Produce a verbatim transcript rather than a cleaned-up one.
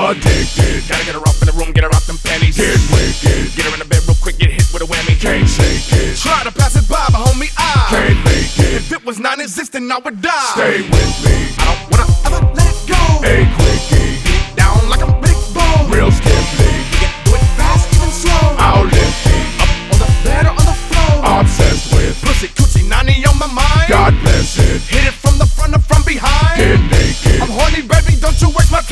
addicted. Gotta get her off in the room, get her off them panties. Get wicked. Get her in the bed real quick, get hit with a whammy. Can't shake it. Try to pass it by, but homie, I can't make it. If it was non-existent, I would die. Stay with me. I don't